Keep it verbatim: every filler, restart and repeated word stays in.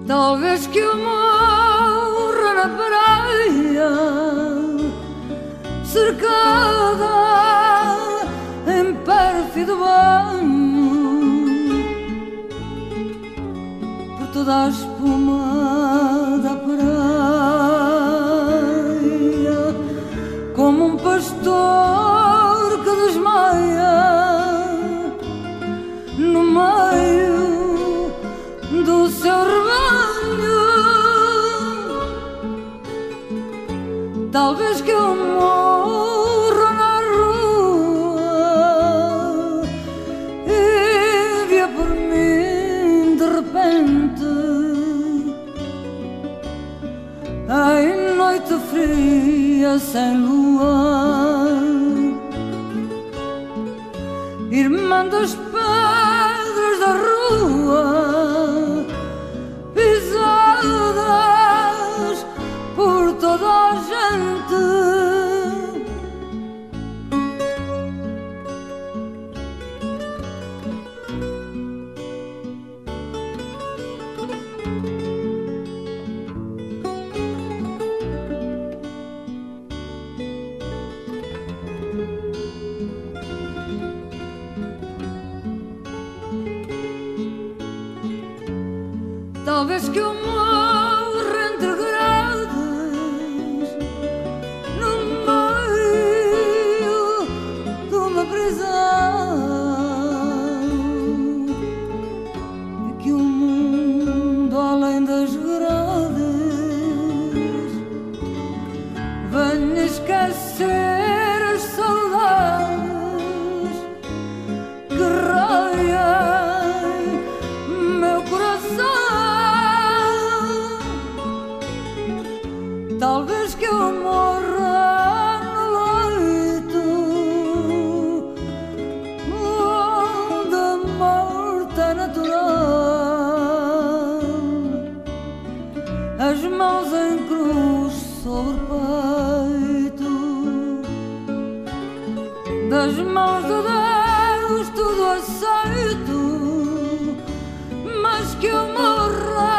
Talvez que eu morra na praia, cercada em pérfido banho, por toda a espuma da praia, como um pastor que desmaia no meio do seu rebanho. Talvez que eu morra na rua e via por mim de repente, em noite fria sem lua, irmã das pedras da rua, pisadas por toda a gente. Talvez que eu morra entre grades, no meio de uma prisão, e que o mundo além das grades venha esquecer as saudades que raiam meu coração. Talvez que eu morra no leito onde a morte é natural, as mãos em cruz sobre o peito, das mãos de Deus tudo aceito, mas que eu morra